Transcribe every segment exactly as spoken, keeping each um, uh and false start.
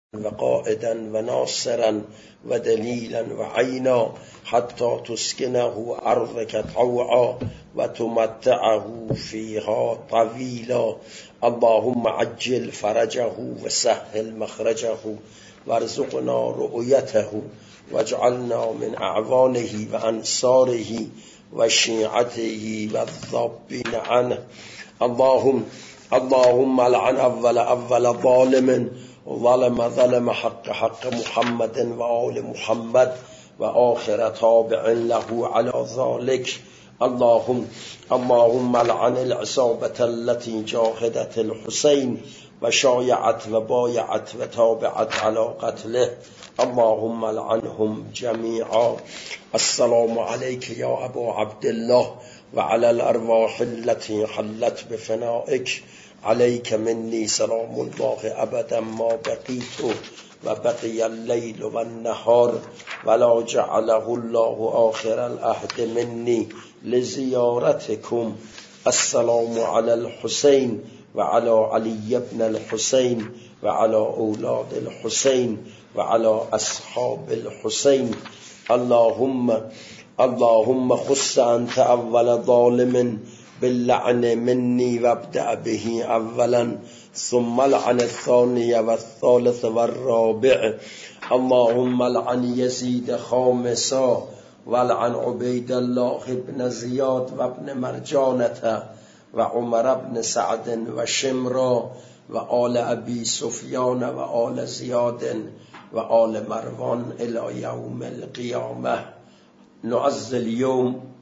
وقائدا وناصرا ودليلا وعينا حتى تسكنه أرضك طوعا وتمتعه فيها طويلا. اللهم عجل فرجه وسهل مخرجه وارزقنا رؤيته واجعلنا من أعوانه وأنصاره وشيعته والذابين عنه. اللهم اللهم لعن أول أول ظالم ظلم ظلم حق حق محمد وآل محمد وآخر تابع له على ذلك. اللهم اللهم لعن العصابة التي جاهدت الحسين وشايعت وبايعت وتابعت على قتله. اللهم لعنهم جميعا. السلام عليك يا أبا عبد الله وعلى الأرواح التي حلت بفنائك. عليك مني سلام الله أبدا ما بقيت وبقي الليل والنهار ولا جعله الله آخر العهد مني لزيارتكم. السلام على الحسين وعلى علي بن الحسين وعلى أولاد الحسين وعلى أصحاب الحسين. اللهم اللهم خص أنت أول ظالم باللعن مني وابدأ به أولا ثم لعن الثاني والثالث والرابع. اللهم لعن يزيد خامسا ولعن عبيد الله بن زياد وابن مرجانة وعمر بن سعد وشمرا وآل أبي سفيان وآل زياد وآل مروان إلى يوم القيامة. نعز اليوم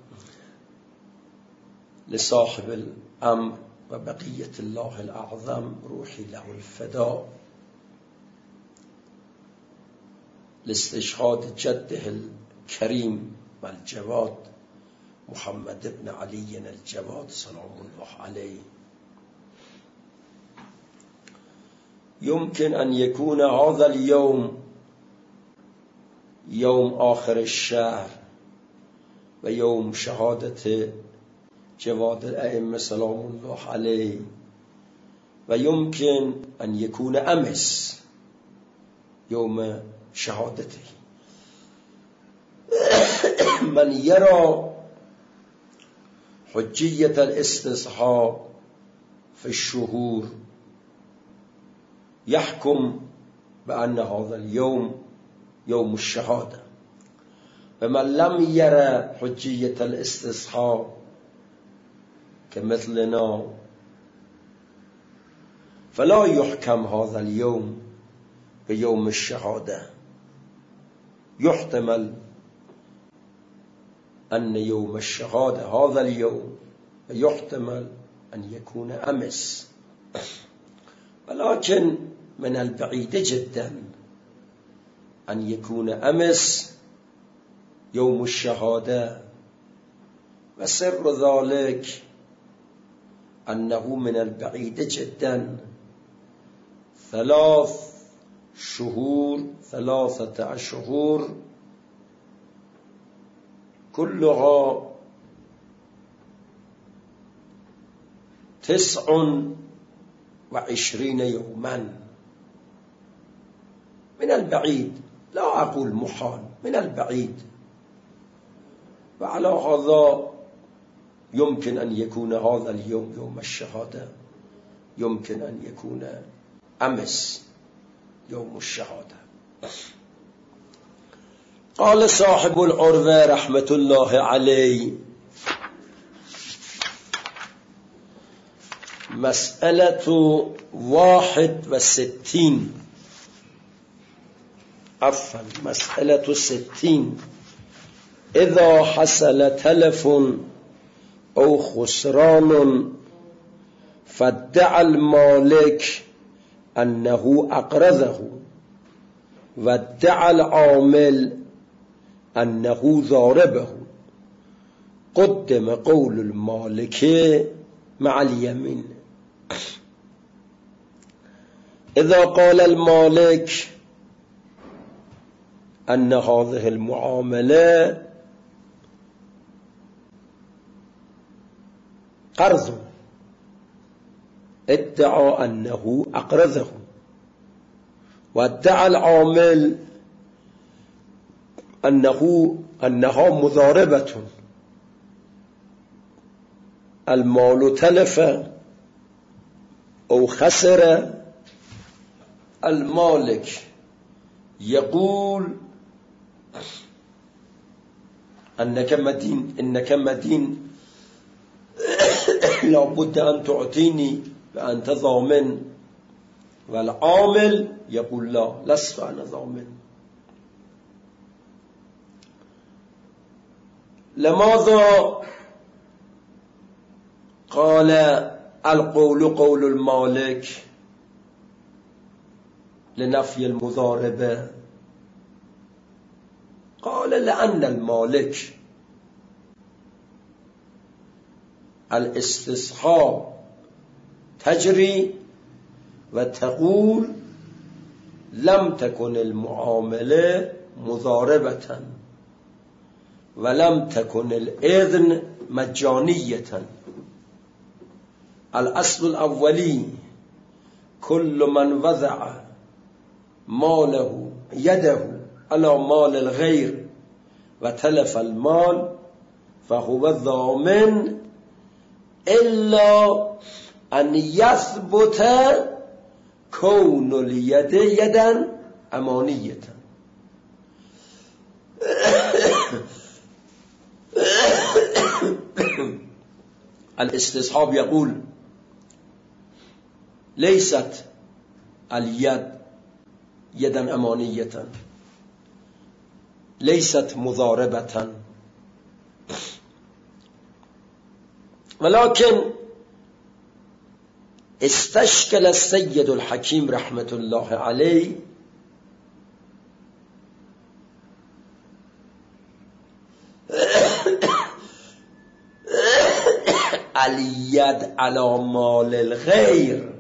لصاحب الأمر وبقية الله الأعظم روحي له الفداء لاستشهاد جده الكريم والجواد محمد بن علي الجواد سلام الله عليه. يمكن أن يكون هذا اليوم يوم آخر الشهر ويوم شهادة جواد الأئمة سلام الله عليه، ويمكن أن يكون أمس يوم شهادته. من يرى حجية الاستصحاب في الشهور يحكم بأن هذا اليوم يوم الشهادة، ومن لم يرى حجية الاستصحاب كمثلنا فلا يحكم هذا اليوم بيوم الشهادة. يحتمل أن يوم الشهادة هذا اليوم، ويحتمل أن يكون أمس، ولكن من البعيد جدا أن يكون أمس يوم الشهادة. وسر ذلك أنه من البعيد جدا ثلاث شهور ثلاثة أشهر كلها تسع وعشرين يوما. من البعيد، لا أقول محال، من البعيد. وعلى هذا يمكن أن يكون هذا اليوم يوم الشهادة، يمكن أن يكون أمس يوم الشهادة. قال صاحب العروة رحمة الله عليه: مسألة واحد وستين عفوا مسألة ستين. إذا حصل تلف أو خسران فادعى المالك أنه أقرضه وادعى العامل أنه ضاربه، قدم قول المالك مع اليمين. إذا قال المالك أن هذه المعاملة قرض، ادعى أنه أقرضه و ادعى العامل انه انها مضاربة المال تلف او خسر المالك يقول انك مدين انك مدين لابد ان تعطيني وانت ضامن، والعامل يقول لا لست انا ضامن. لماذا قال القول قول المالك لنفي المضاربة؟ قال لأن المالك الاستصحاب تجري وتقول لم تكن المعاملة مضاربة ولم تكن الإذن مجانية. الأصل الأولي كل من وضع ماله يده على مال الغير وتلف المال فهو ضامن إلا أن يثبت كون اليد يدا أمانية. الاستصحاب يقول ليست اليد يدا أمانية، ليست مضاربة، ولكن استشكل السيد الحكيم رحمة الله عليه اليد على مال الغير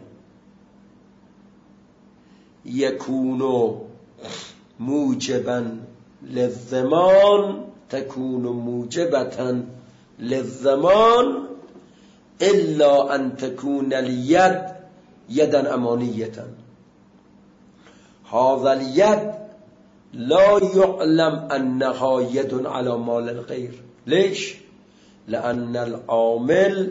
يكون موجبا للضمان، تكون موجبة للضمان إلا أن تكون اليد يدا أمانية. هذا اليد لا يعلم أنها يد على مال الغير. ليش؟ لأن العامل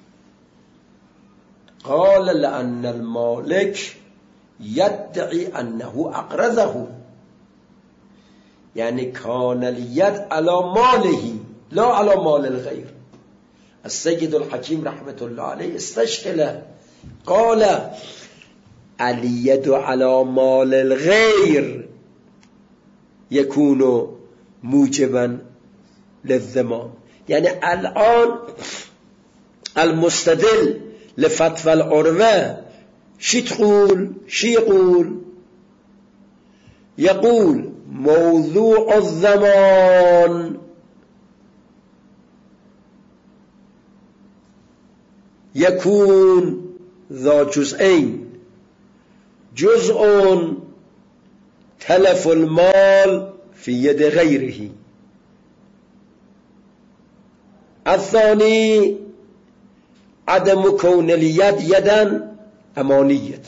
قال لأن المالك يدعي أنه أقرضه، يعني كان اليد على ماله لا على مال الغير. السيد الحكيم رحمة الله عليه استشكل، قال اليد على مال الغير يكون موجبا للضمان. يعني الآن المستدل لفتوى العروة شي تقول شي يقول يقول موضوع الضمان يكون ذا جزئين، جزء تلف المال في يد غيره، الثاني عدم كون اليد يدا أمانية.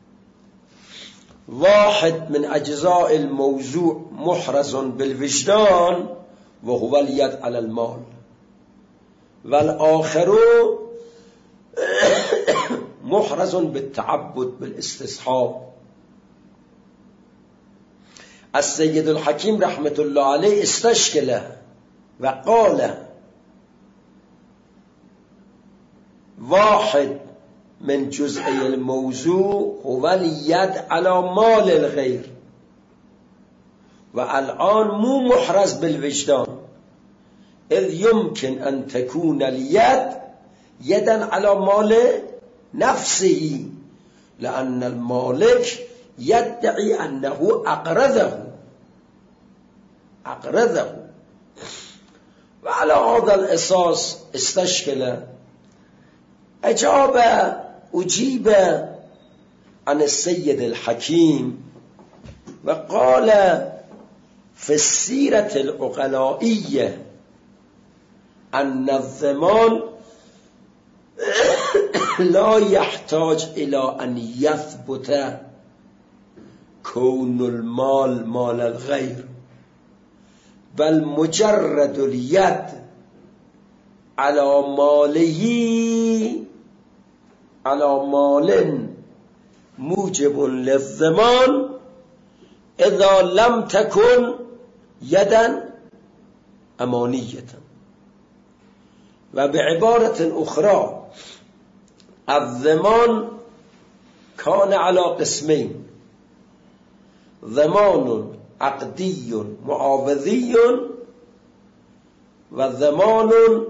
واحد من أجزاء الموضوع محرز بالوجدان وهو اليد على المال، والآخر محرز بالتعبد بالاستصحاب. السيد الحكيم رحمة الله عليه استشكل وقال واحد من جزئي الموضوع هو اليد على مال الغير، والآن مو محرز بالوجدان، إذ يمكن أن تكون اليد يدا على مال نفسه، لأن المالك يدعي أنه أقرضه أقرضه وعلى هذا الأساس استشكل. أجاب أجيب عن السيد الحكيم وقال في السيرة العقلائية أن الضمان لا يحتاج إلى أن يثبت كون المال مال الغير، بل مجرد اليد على ماله على مال موجب للضمان إذا لم تكن يدا أمانية. وبعبارة أخرى الضمان كان على قسمين: ضمان عقدي معاوضي وضمان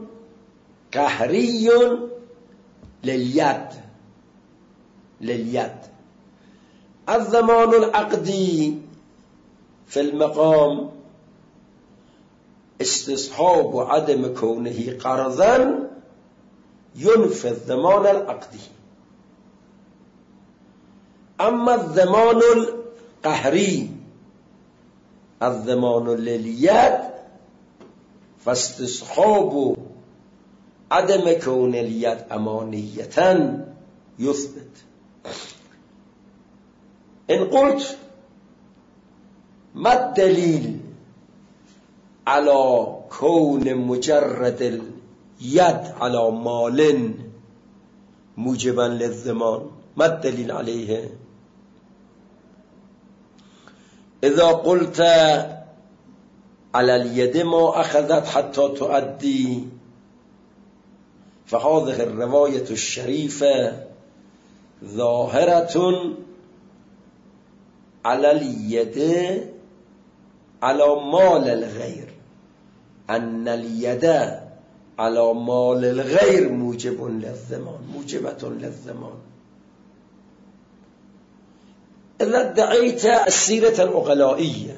قهري لليد لليد الضمان العقدي في المقام استصحاب عدم كونه قرضا ينفي الضمان العقدي. أما الضمان القهري الضمان لليد فاستصحاب عدم كون اليد أمانية يثبت. إن قلت ما الدليل على كون مجرد اليد على مال موجبا للضمان، ما الدليل عليه؟ إذا قلت على اليد ما أخذت حتى تؤدي، فهذه الرواية الشريفة ظاهرة على اليد على مال الغير، أن اليد على مال الغير موجب للضمان موجبة للضمان. إذا ادعيت السيرة العقلائية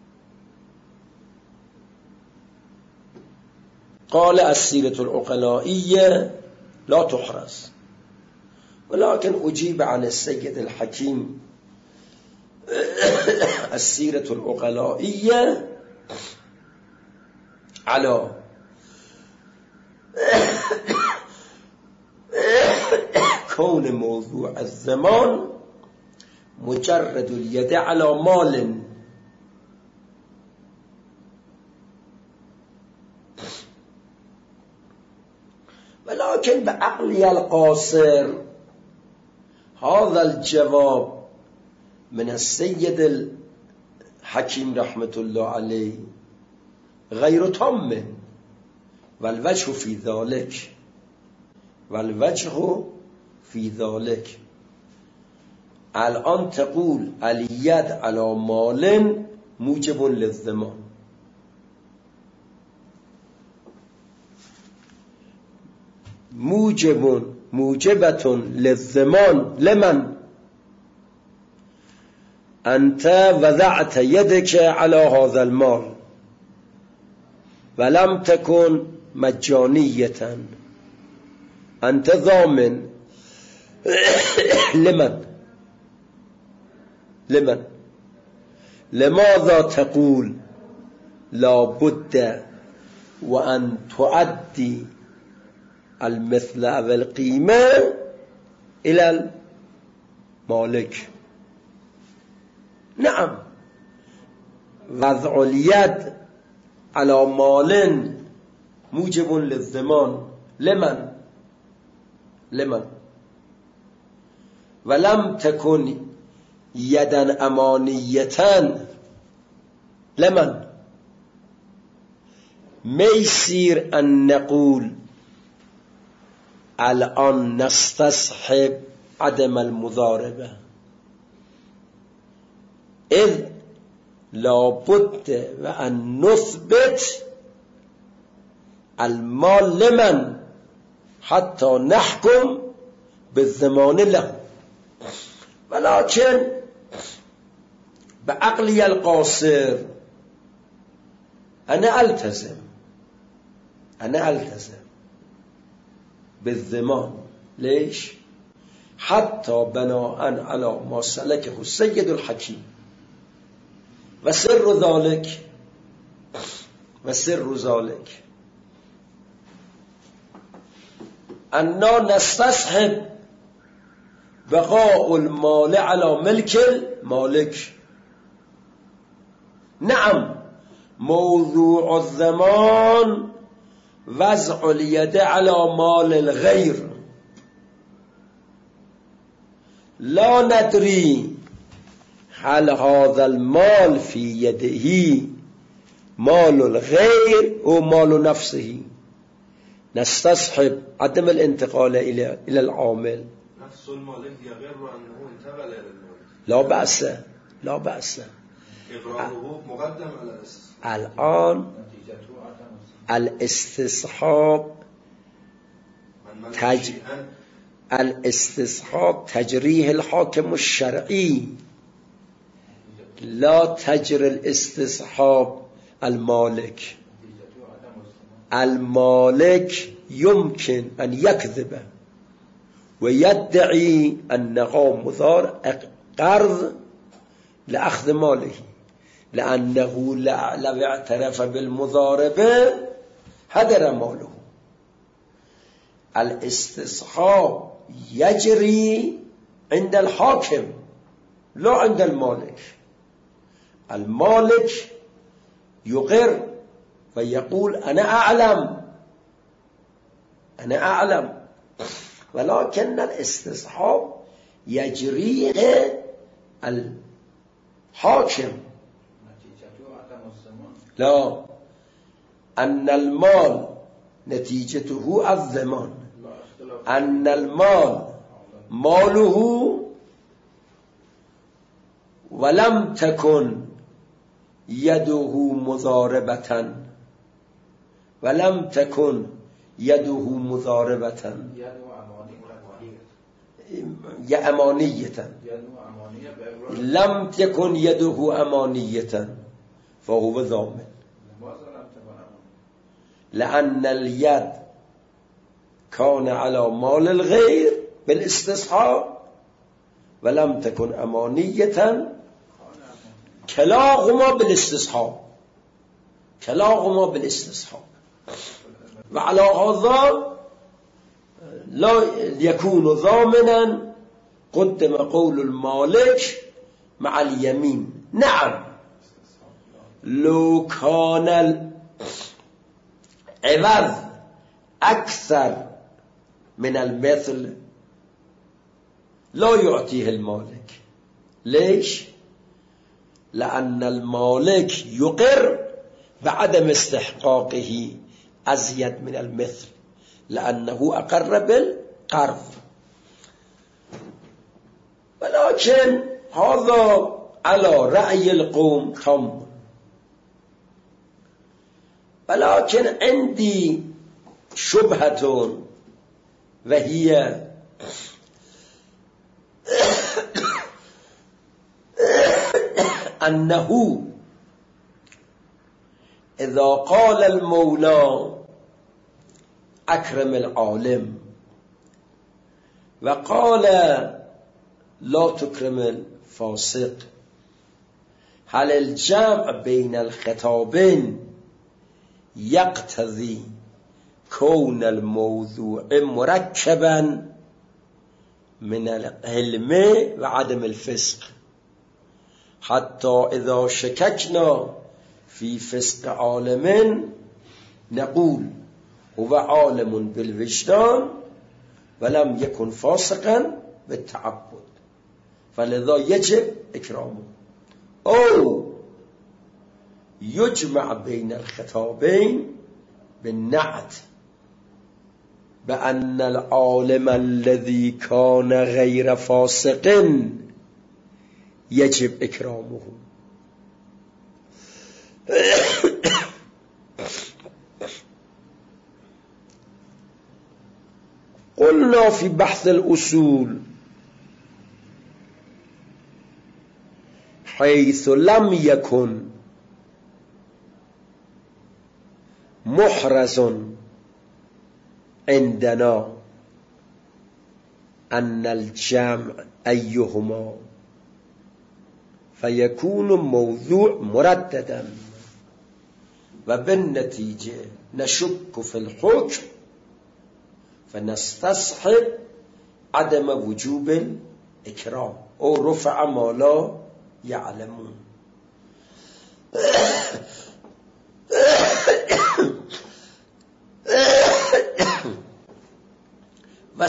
قال السيرة العقلائية لا تحرز، ولكن أجيب عن السيد الحكيم السيرة العقلائية على كون موضوع الزمان مجرد اليد على مال، ولكن بعقلي القاصر هذا الجواب من السيد الحكيم رحمة الله عليه غير تام، والوجه في ذلك والوجه في ذلك الآن تقول اليد على مال موجب للضمان، موجب موجبة للضمان لمن؟ أنت وضعت يدك على هذا المال ولم تكن مجانية، أنت ضامن لمن؟ لمن؟ لماذا تقول لا بد وأن تؤدي المثل والقيمة إلى المالك؟ نعم، وضع اليد على مال موجب للضمان لمن؟ لمن؟ ولم تكن يدا أمانية لمن؟ ما يصير أن نقول الآن نستصحب عدم المضاربة، إذ لابد وأن نثبت المال لمن حتى نحكم بالضمان له. ولكن بعقلي القاصر أنا ألتزم أنا ألتزم بالضمان. ليش؟ حتى بناء على ما سلكه السيد الحكيم، وسر ذلك وسر ذلك أننا نستصحب بقاء المال على ملك المالك نعم موضوع الضمان وضع اليد على مال الغير لا ندري هل هذا المال في يده مال الغير أو مال نفسه. نستصحب عدم الانتقال إلى إلى العامل. نفس المالك يغر أنه انتقل إلى المالك. لا بأس لا بأس. إقراره مقدم على الاستصحاب. الآن الاستصحاب تج... الاستصحاب تجريه الحاكم الشرعي، لا تجري الاستصحاب المالك. المالك يمكن أن يكذب ويدعي أنه مضار قرض لأخذ ماله، لأنه لو اعترف بالمضاربة هدر ماله. الاستصحاب يجري عند الحاكم لا عند المالك. المالك يقر ويقول أنا أعلم أنا أعلم، ولكن الاستصحاب يجريه الحاكم. لا، أن المال نتيجته الضمان، أن المال ماله ولم تكن يده مضاربة ولم تكن يده مضاربة يا أمانية، لم تكن يده أمانية فهو ضامن، لأن اليد كان على مال الغير بالاستصحاب ولم تكن أمانية. كلاهما بالاستصحاب كلاهما بالاستصحاب وعلى هذا لا يكون ضامنا. قدم قول المالك مع اليمين. نعم لو كان العوض أكثر من المثل لا يعطيه المالك. ليش؟ لأن المالك يقر بعدم استحقاقه أزيد من المثل، لأنه أقر بالقرض. ولكن هذا على رأي القوم تم. ولكن عندي شبهة، وهي أنه إذا قال المولى أكرم العالم وقال لا تكرم الفاسق، هل الجمع بين الخطابين يقتضي كون الموضوع مركبا من العلم وعدم الفسق؟ حتى إذا شككنا في فسق عالم نقول هو عالم بالوجدان ولم يكن فاسقا بالتعبد، فلذا يجب إكرامه. أو يجمع بين الخطابين بالنعت، بأن العالم الذي كان غير فاسق يجب إكرامه. قلنا في بحث الأصول حيث لم يكن محرز عندنا أن الجمع أيهما فيكون موضوع مرددا، وبالنتيجة نشك في الحكم فنستصحب عدم وجوب الإكرام أو رفع ما لا يعلمون.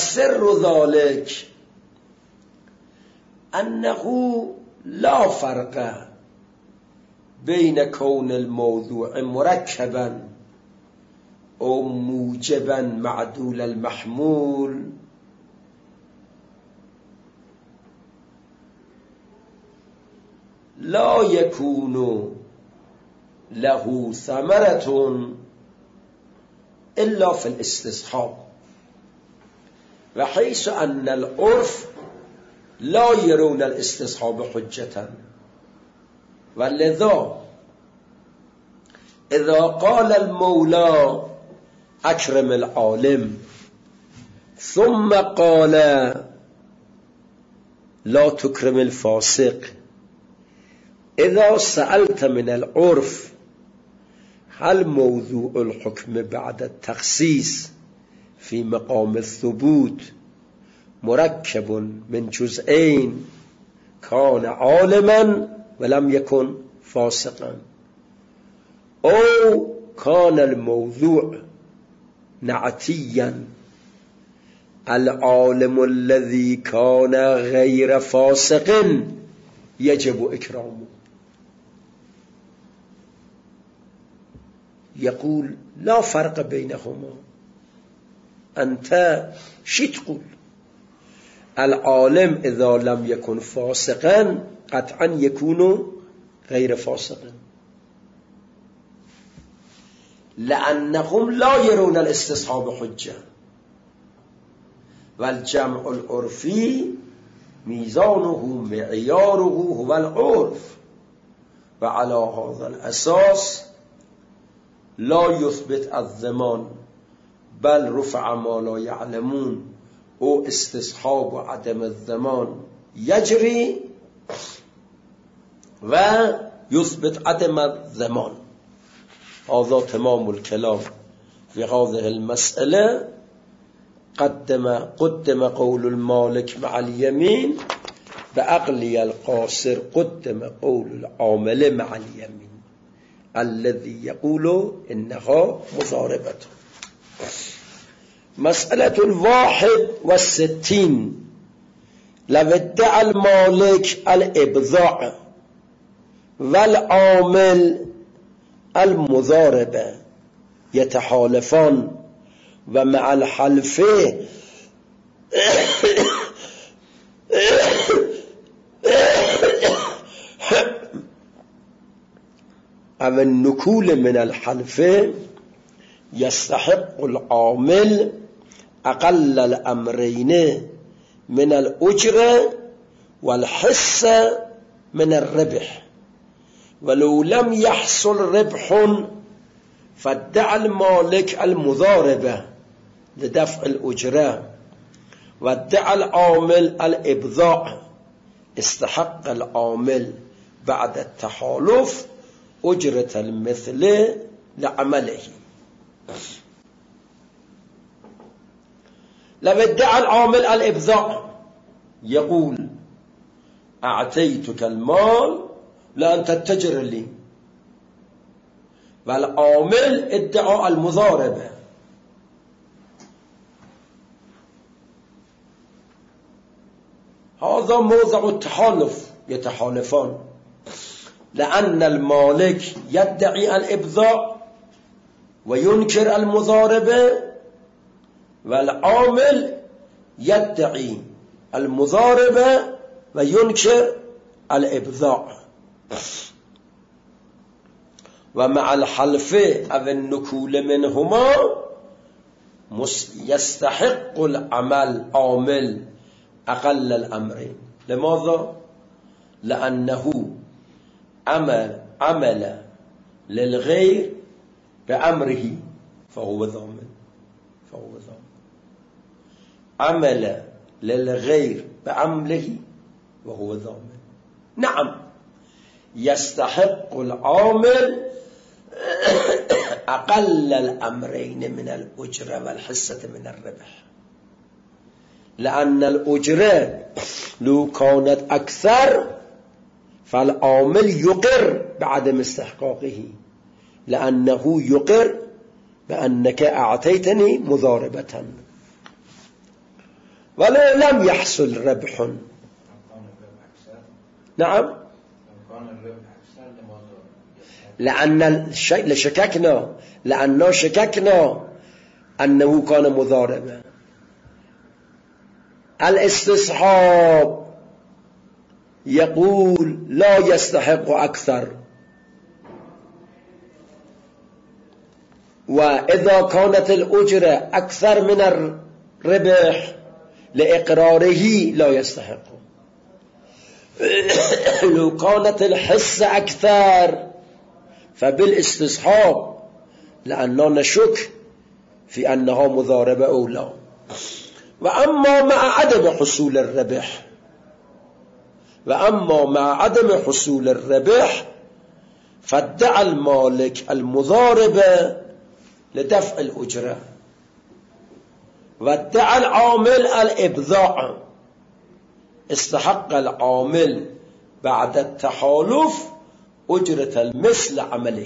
وسر ذلك أنه لا فرق بين كون الموضوع مركبا أو موجبا معدول المحمول لا يكون له ثمرة إلا في الاستصحاب، وحيث أن العرف لا يرون الاستصحاب حجة، ولذا إذا قال المولى أكرم العالم ثم قال لا تكرم الفاسق، إذا سألت من العرف هل موضوع الحكم بعد التخصيص في مقام الثبوت مركب من جزئين كان عالما ولم يكن فاسقا، أو كان الموضوع نعتيا العالم الذي كان غير فاسق يجب إكرامه. يقول لا فرق بينهما. أنت شو تقول؟ العالم إذا لم يكن فاسقا قطعا يكون غير فاسقا، لأنهم لا يرون الاستصحاب حجة، والجمع العرفي ميزانه معياره هو العرف، وعلى هذا الأساس لا يثبت الضمان بل رفع ما لا يعلمون او استصحاب وعدم الضمان يجري ويثبت عدم الضمان. هذا تمام الكلام في هذه المسألة. قدم قدم قول المالك مع اليمين، بأقلي القاصر قدم قول العامل مع اليمين الذي يقول إنها مضاربة. مسألة الواحد والستين، لو ادعى المالك الإبضاع والعامل المضاربة يتحالفان ومع الحلف أو النكول من الحلف يستحق العامل أقل الأمرين من الأجرة والحص من الربح، ولو لم يحصل ربح فادعى المالك المضاربة لدفع الأجرة، وادعى العامل الإبضاع، استحق العامل بعد التحالف أجرة المثل لعمله. لو ادعى العامل الإبضاع يقول أعطيتك المال لأن تتجر لي، والعامل ادعى المضاربة، هذا موضع التحالف، يتحالفان، لأن المالك يدعي الإبضاع وينكر المضاربة، والعامل يدعي المضاربة وينكر الإبضاع، ومع الحلف أو النكول منهما يستحق العمل عامل أقل الأمرين. لماذا؟ لأنه عمل عمل للغير بأمره فهو ضامن، فهو ضامن. عمل للغير بعمله وهو ضامن. نعم يستحق العامل أقل الأمرين من الأجرة والحصة من الربح، لأن الأجرة لو كانت أكثر فالعامل يقر بعدم استحقاقه، لأنه يقر بأنك أعطيتني مضاربة. ولو لم يحصل ربح. نعم، لأن شككنا لأنه شككنا أنه كان مضاربا. الاستصحاب يقول لا يستحق أكثر، وإذا كانت الأجرة أكثر من الربح لإقراره لا يستحق. لو كانت الحصة أكثر فبالاستصحاب، لأننا نشك في أنها مضاربة أو لا. وأما مع عدم حصول الربح وأما مع عدم حصول الربح فادعى المالك المضاربة لدفع الأجرة، وادعى العامل الإبضاع. استحق العامل بعد التحالف أجرة المثل عمله.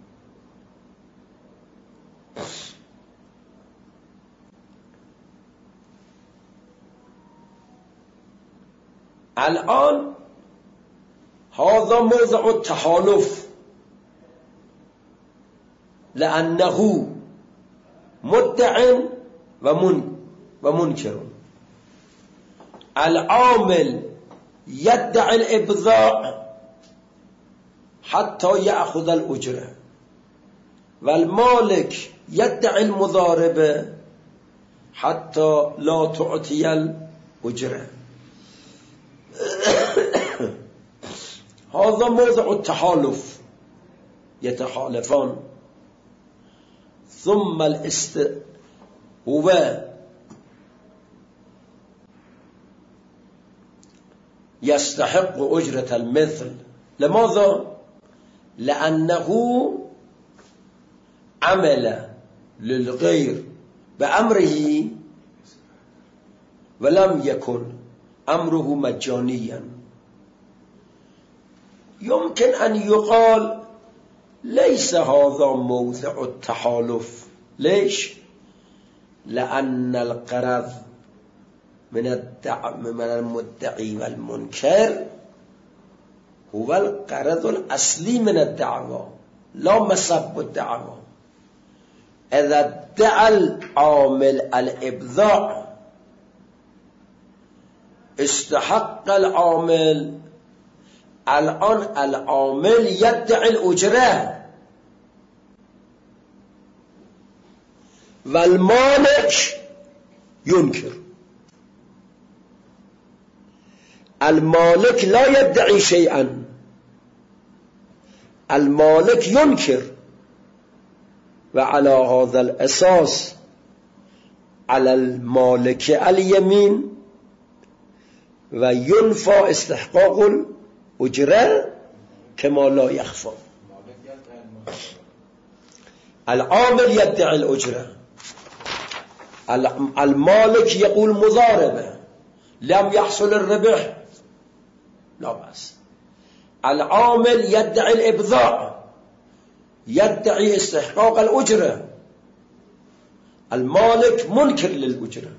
الآن هذا موضع التحالف، لأنه مدع ومن ومنكر. العامل يدعي الإبضاع حتى يأخذ الأجرة، والمالك يدعي المضاربة حتى لا تعطي الأجرة. هذا موضع التحالف، يتحالفان. ثم الاست هو يستحق أجرة المثل. لماذا؟ لأنه عمل للغير بأمره ولم يكن أمره مجانيا. يمكن أن يقال ليس هذا موضع التحالف. ليش؟ لأن القرض من الدعم من المدعي والمنكر هو القرض الأصلي من الدعوة، لا مسبب الدعوة. إذا ادعى العامل الإبضاع استحق العامل. الآن العامل يدعي الأجرة والمالك ينكر. المالك لا يدعي شيئا، المالك ينكر، وعلى هذا الأساس على المالك اليمين وينفى استحقاق الأجرة كما لا يخفى. العامل يدعي الأجرة، المالك يقول مضاربة، لم يحصل الربح لا بأس. العامل يدعي الإبضاع، يدعي استحقاق الأجرة، المالك منكر للأجرة.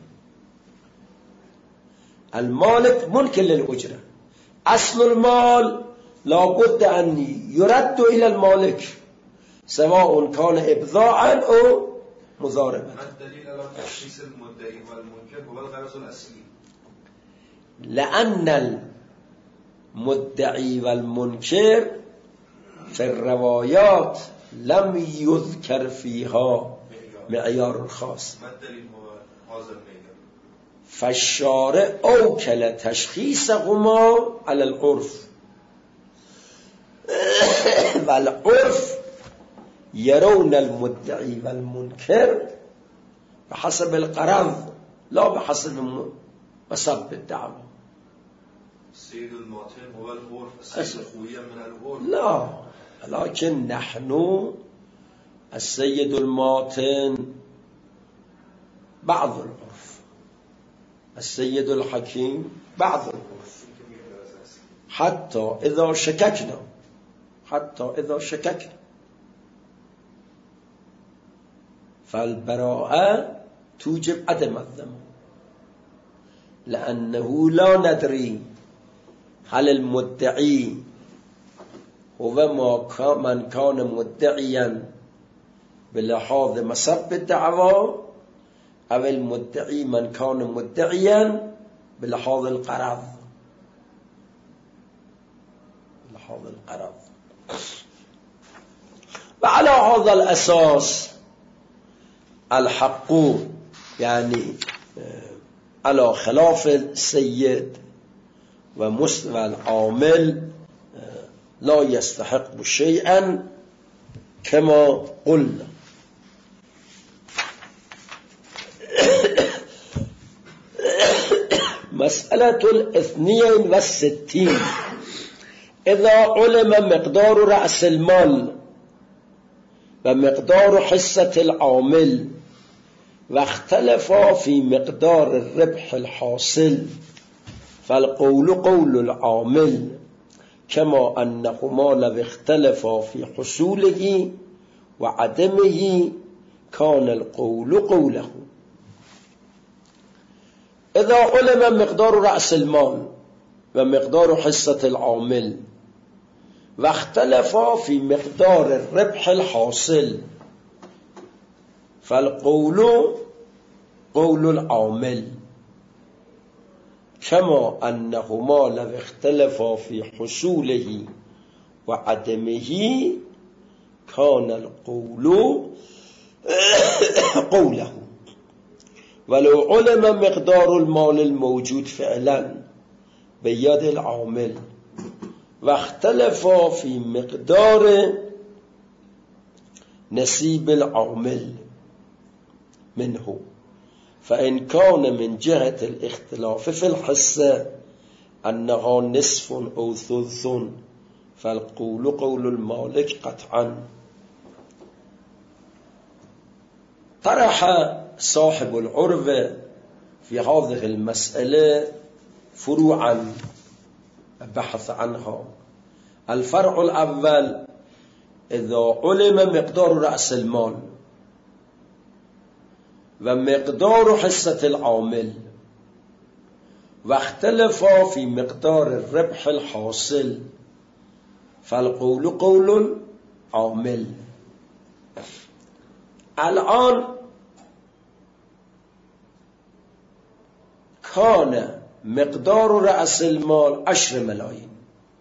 المالك منكر للأجرة. أصل المال لا بد أن يرد إلى المالك سواء كان إبضاعا أو مضاربا. ما الدليل على تخصيص المدعي والمنكر هو الغرض الأصلي؟ لأن المدعي والمنكر في الروايات لم يذكر فيها معيار خاص. ما الدليل هو هذا المعيار؟ فالشارع أوكل تشخيصهما على العرف، والعرف يرون المدعي والمنكر بحسب القرض لا بحسب مسبب الدعوة. السيد المعتم هو العرف، السيد الخوية من العرف. لا، لكن نحن السيد المعتم بعض العرف، السيد الحكيم بعض العرف. حتى إذا شككنا حتى إذا شككنا فالبراءة توجب عدم الذم. لأنه لا ندري هل المدعي هو من كان مدعيا بلحاظ مسب الدعوة أو المدعي من كان مدعيا بلحاظ القرض بلحاظ القرض. وعلى هذا الأساس الحق يعني على خلاف السيد ومستوى العامل لا يستحق شيئا كما قلنا. مسألة الاثنين والستين: إذا علم مقدار رأس المال ومقدار حصة العامل واختلفا في مقدار الربح الحاصل فالقول قول العامل، كما أنهما لو اختلفا في حصوله وعدمه كان القول قوله. إذا علم مقدار رأس المال ومقدار حصة العامل واختلفا في مقدار الربح الحاصل فالقول قول العامل، كما أنهما لو اختلفا في حصوله وعدمه كان القول قوله. ولو علم مقدار المال الموجود فعلا بيد العامل واختلفا في مقدار نصيب العامل منه، فإن كان من جهة الاختلاف في الحصة أنها نصف أو ثلث فالقول قول المالك قطعا. طرح صاحب العربة في هذه المسألة فروعا بحث عنها. الفرع الأول: إذا علم مقدار رأس المال ومقدار حصة العامل واختلفا في مقدار الربح الحاصل فالقول قول العامل. الآن كان مقدار رأس المال عشر ملايين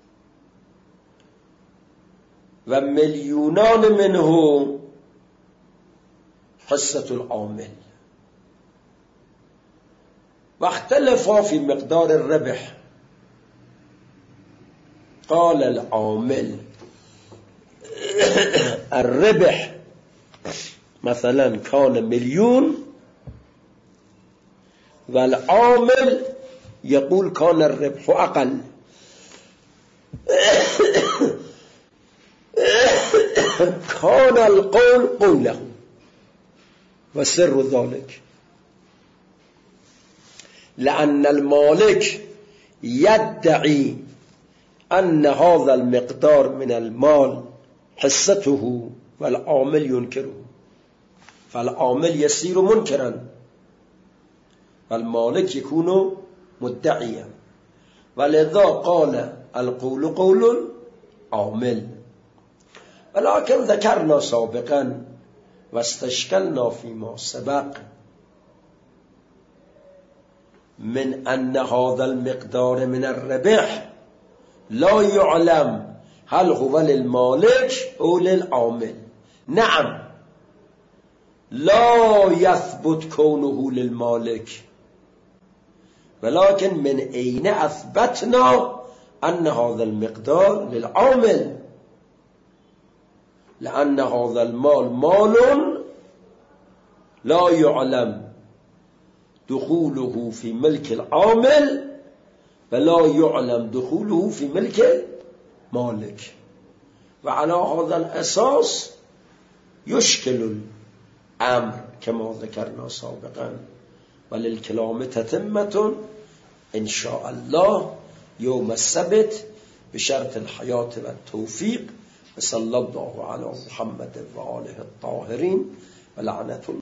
ومليونان منه حصة العامل، واختلفا في مقدار الربح. قال العامل الربح مثلا كان مليون والعامل يقول كان الربح أقل. كان القول قوله. وسر ذلك لأن المالك يدعي أن هذا المقدار من المال حصته والعامل ينكره، فالعامل يصير منكرا والمالك يكون مدعيا، ولذا قال القول قول العامل. ولكن ذكرنا سابقا واستشكلنا فيما سبق من أن هذا المقدار من الربح لا يعلم هل هو للمالك أو للعامل. نعم، لا يثبت كونه للمالك، ولكن من أين أثبتنا أن هذا المقدار للعامل؟ لأن هذا المال مال لا يعلم دخوله في ملك العامل ولا يعلم دخوله في ملك المالك، وعلى هذا الأساس يشكل الأمر كما ذكرنا سابقا. وللكلام تتمة إن شاء الله يوم السبت بشرط الحياة والتوفيق. وصلى الله على محمد وآله الطاهرين ولعنة الله.